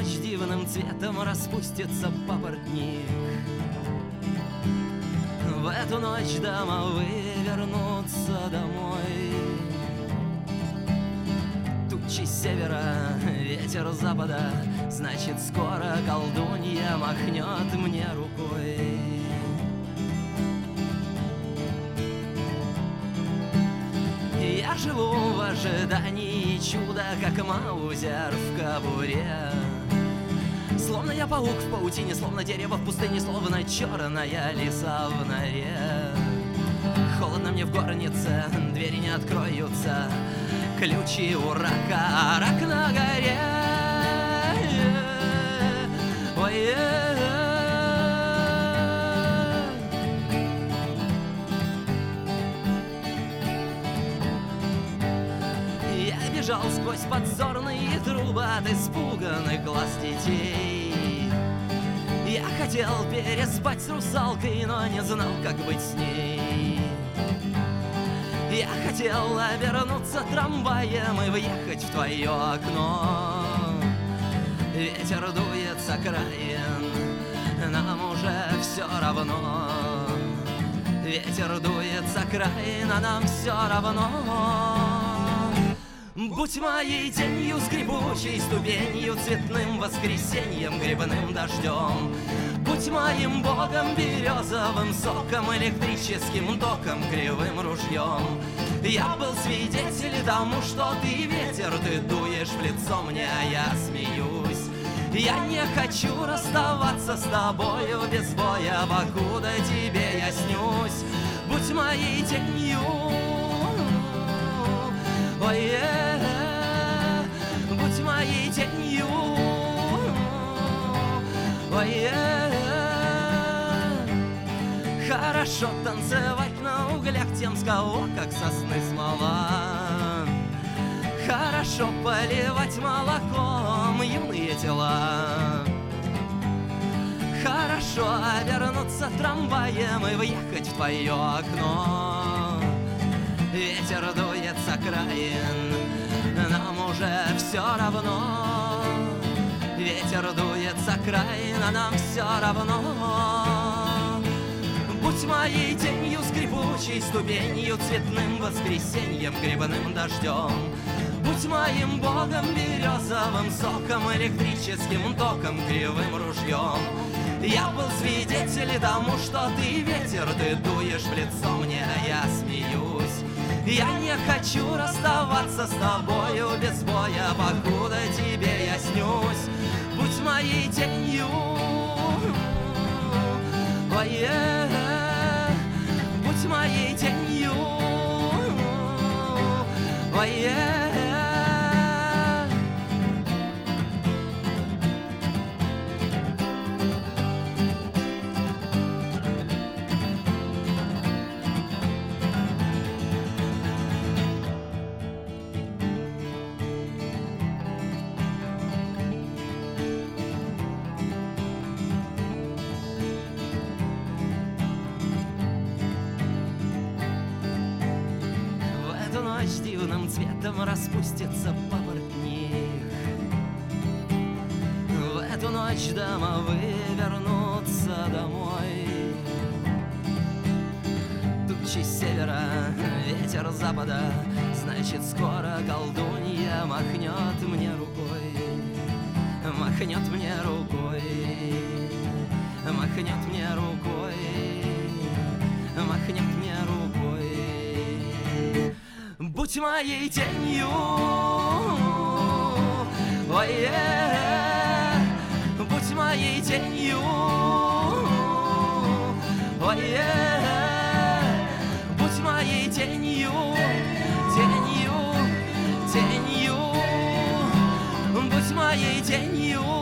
ночь дивным цветом распустится папоротник. В эту ночь домовые вернутся домой. Тучи севера, ветер запада, значит, скоро колдунья махнет мне рукой. Я живу в ожидании чуда, как маузер в кобуре. Словно я паук в паутине, словно дерево в пустыне, словно черная лиса в норе. Холодно мне в горнице, двери не откроются, ключи у рака, а рак на горе. Ой, я бежал сквозь подзорные трубы от испуганных глаз детей. Я хотел переспать с русалкой, но не знал, как быть с ней. Я хотел обернуться трамваем и въехать в твое окно. Ветер дует с окраин, нам уже все равно. Ветер дует с окраин, а нам все равно. Будь моей тенью, скрипучей ступенью, цветным воскресеньем, грибным дождем. Будь моим богом, березовым соком, электрическим током, кривым ружьем. Я был свидетель тому, что ты ветер, ты дуешь в лицо мне, а я смеюсь. Я не хочу расставаться с тобою без боя, покуда тебе я снюсь. Будь моей тенью, ой, будь моей тенью, ой, хорошо танцевать на углях тем, с кого как сосны смола. Хорошо поливать молоком юные тела. Хорошо обернуться трамваем и въехать в твое окно. Ветер дует с окраин, нам уже все равно. Ветер дует с окраин, а нам все равно. Будь моей тенью, скрипучей ступенью, цветным воскресеньем, грибным дождем. Будь моим богом, березовым соком, электрическим током, кривым ружьем. Я был свидетель тому, что ты ветер, ты дуешь в лицо мне, а я смеюсь. Я не хочу расставаться с тобою без боя, покуда тебе я снюсь. Будь моей тенью, ой, будь моей тенью, ой, дивным цветом распустится папоротник. В эту ночь домовые вернутся домой. Тучи севера, ветер запада, значит, скоро колдунья махнет мне рукой. Махнет мне рукой, махнет мне рукой, махнет мне рукой. Будь моей тенью, ой, будь моей тенью, ой, будь моей тенью, тенью, тенью, будь моей тенью.